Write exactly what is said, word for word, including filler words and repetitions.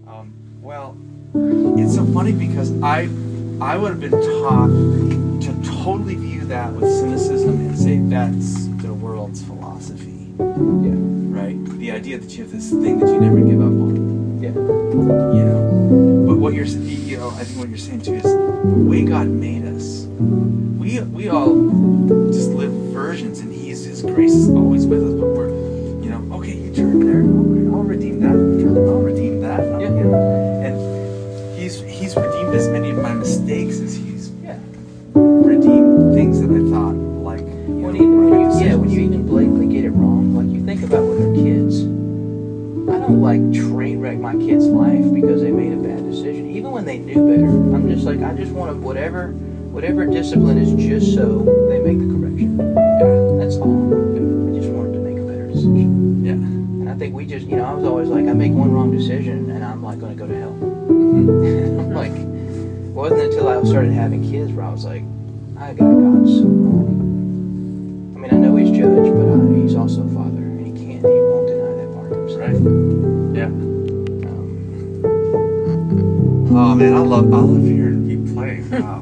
Um, well, it's so funny because I, I would have been taught to totally view that with cynicism and say that's the world's philosophy. Yeah. Right? The idea that you have this thing that you never give up on. Yeah. You know? But what you're, you know, I think what you're saying too is the way God made us. We we all just live versions, and He's His grace is always with us. But we're, you know, okay, you turn there, okay, I'll redeem that. You turn there, I'll redeem that. I'll, Yeah. You know? And He's He's redeemed as many of my mistakes as He's Yeah. redeemed things that I thought like. You When know, even, right when you, yeah, when decisions. you even blatantly get it wrong, like you think about with our kids. I don't like train wreck my kid's life because they made a bad decision, even when they knew better. I'm just like, I just want to whatever, whatever discipline is just so they make the correction. Yeah. That's all. I just want them to make a better decision. Yeah. And I think we just, you know, I was always like, I make one wrong decision and I'm like going to go to hell. Mm-hmm. I'm like, it wasn't until I started having kids where I was like, I got God so wrong. I mean, I know He's judge, but I, He's also Father, and He can't, He won't deny that part of Himself. Right. Yeah. Um, Oh man, I love I love hearing you play. Wow.